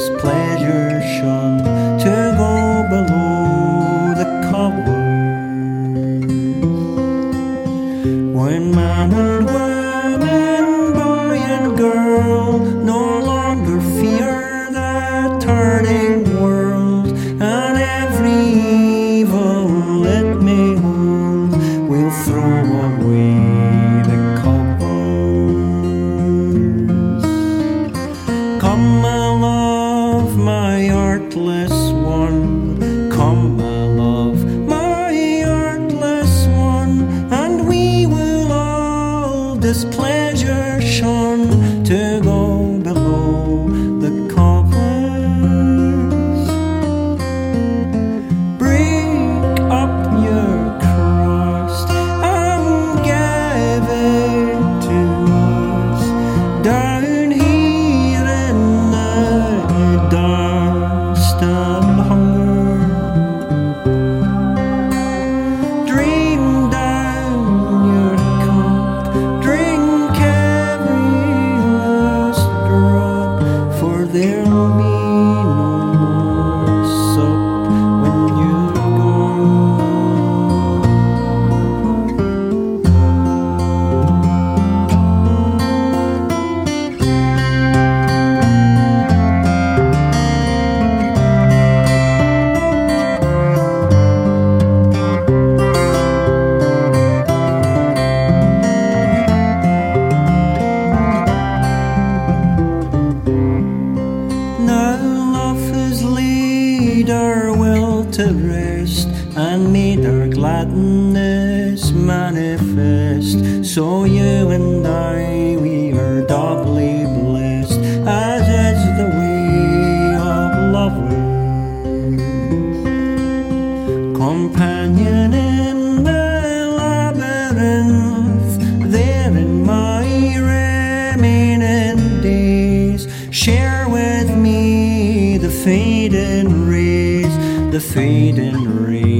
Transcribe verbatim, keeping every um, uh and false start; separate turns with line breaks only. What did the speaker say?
displeasure shun to go below the covers. When man and woman, boy and girl no longer fear the turning world, and every evil it may hold will throw away the covers. Come, my love, my artless one, come, my love, my artless one, and we will all displeasure shun to go below the covers. Break up your crust and give it to us down here in the dust and hunger. Dream down your cup, drink every last drop, for there'll be no more sup when you're gone. Now love has laid our will to rest and made our gladness manifest. So you and I, we are doubly blessed, as is the way of lovers. Companion in the labyrinth, there in my remaining days, share with me the fading rays, the fading rays.